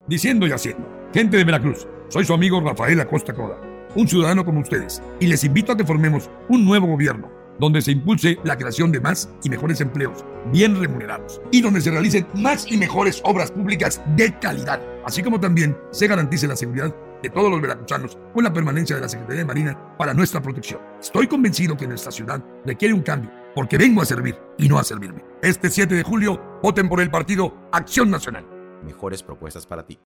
Diciendo y haciendo. Gente de Veracruz, soy su amigo Rafael Acosta Coda, un ciudadano como ustedes, y les invito a que formemos un nuevo gobierno donde se impulse la creación de más y mejores empleos, bien remunerados, y donde se realicen más y mejores obras públicas de calidad, así como también se garantice la seguridad de todos los veracruzanos con la permanencia de la Secretaría de Marina para nuestra protección. Estoy convencido que nuestra ciudad requiere un cambio, porque vengo a servir y no a servirme. Este 7 de julio, voten por el partido Acción Nacional. Mejores propuestas para ti.